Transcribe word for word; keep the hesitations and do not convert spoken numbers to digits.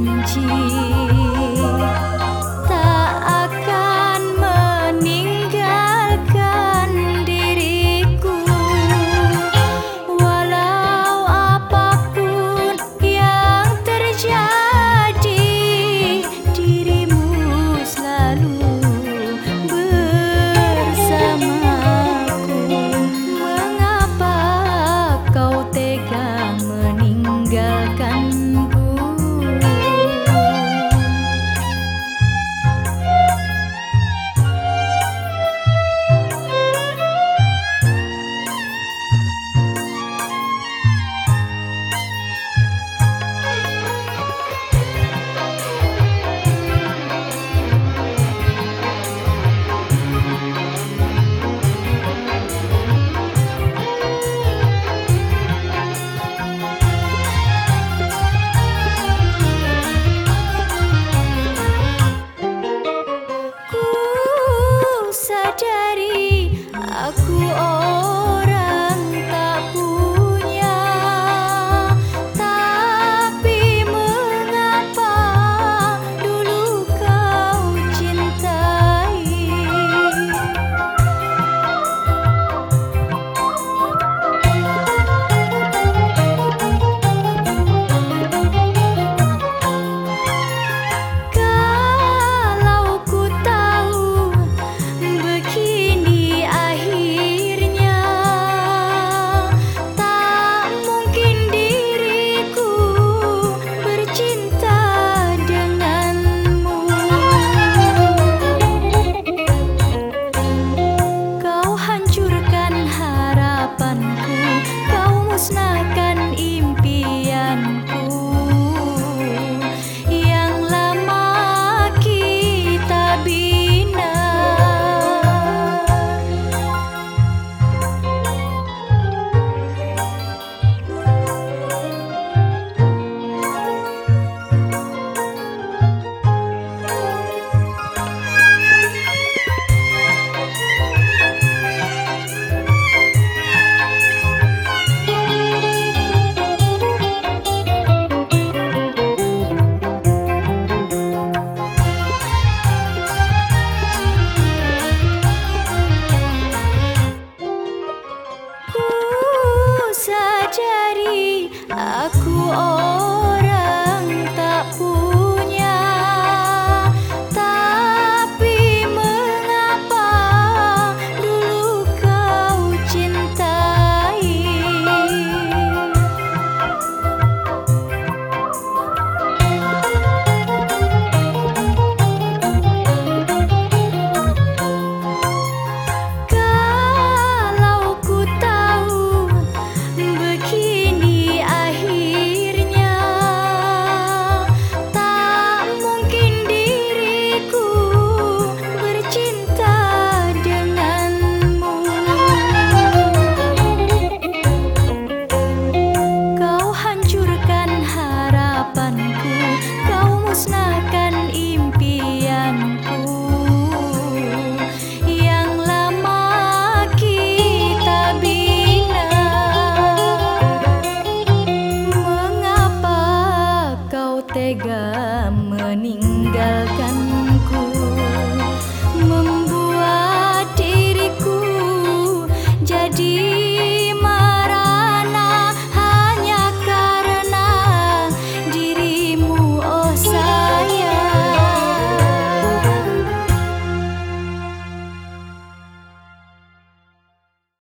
janji tak akan meninggalkan diriku, walau apapun yang terjadi, dirimu selalu bersamaku. Mengapa kau tega meninggalkanku? Sadari aku orang tak punya, tapi mengapa dulu kau cintai? Kalau ku tahu begini akhirnya, tak mungkin diriku bercinta denganmu. Kau hancurkan harapanku, kau musnahkan impianku yang lama kita bina. Sadari aku orang tak punya, tapi mengapa dulu kau cintai? Kalau ku tahu begini akhirnya, tak mungkin diriku bercinta denganmu. Kau hancurkan harapanku, kau musnah